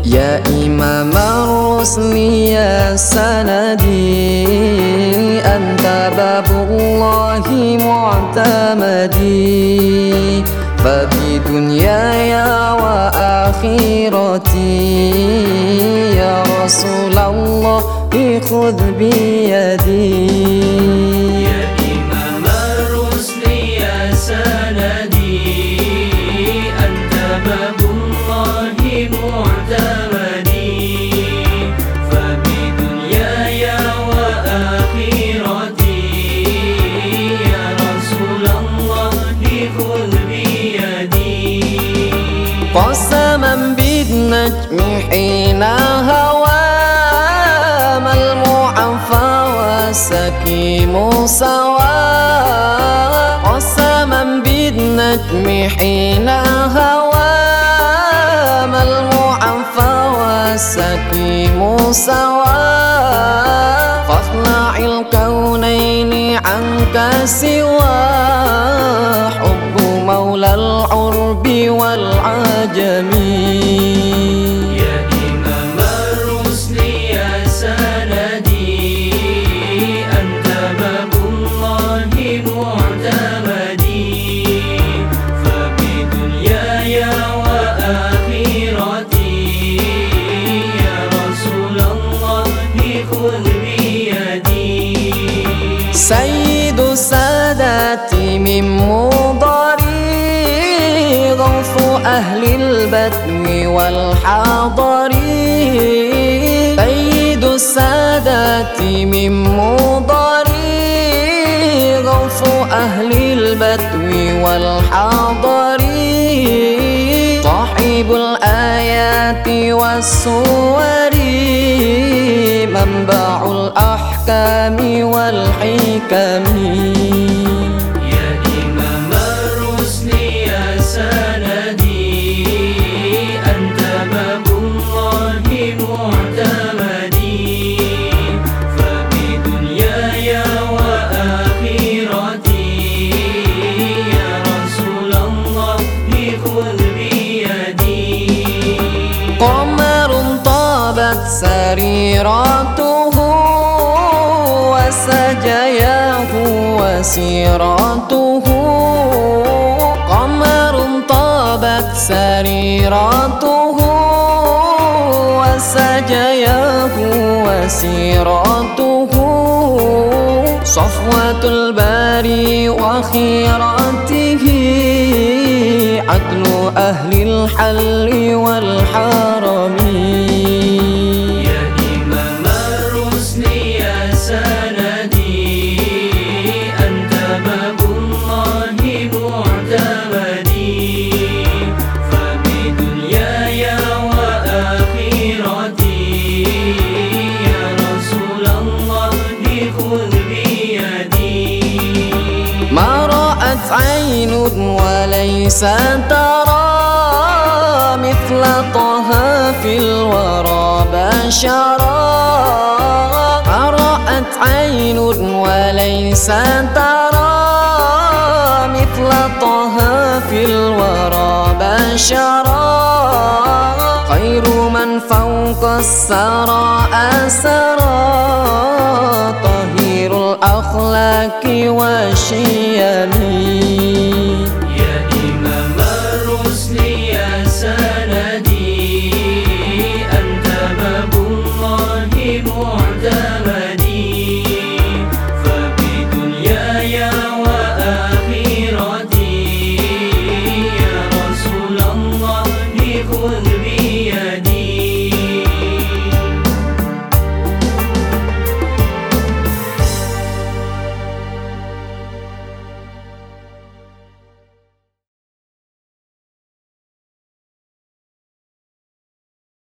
يا إمام الرسل يا سندي، أنت باب الله معتمدي، فبدنياي وآخرتي يا رسول الله خذ بيدي. يا إمام الرسل يا سندي، أنت باب الله معتمدي، فبدنياي وآخرتي يا رسول الله خذ بيدي. قسما بالنجم حين هوى ما المعفى والسكيم سوى، قسما بالنجم حين هوى ما المعفى والسكيم سوى، فاخلع الكونين عنك سوى حب مولى العرب والعجم. يا إمام الرسل يا سندي، أنت باب الله معتمدي، فبدنياي وآخرتي يا رسول الله خذ بيدي. سيد السادات من مضري، غوث أهل البدو والحضر، سيد السادات من مضري، غوث أهل البدو والحضر، صاحب الآيات والسور، منبع الأحكام والحكم. يا إمام الرسل يا سندي، أنت باب الله معتمدي، فبدنياي وآخرتي يا رسول الله خذ بيدي. قمر طابت سريرته وسجياه وسيرته، قمر طابت سريرته وسجياه وسيرته، صفوة الباري وخيرته، عدل أهل الحل والحرم. يا إمام الرسل يا سندي، أنت باب الله معتمدي، فبدنياي وآخرتي يا رسول الله خذ بيدي. ما رأت عين وليس ترى مثل طه في الورى بشرا، ما رأت عين وليس ترى مثل طه في الورى بشرا، خير من فوق الثرى أسرى، طهير الأخلاق والشيم.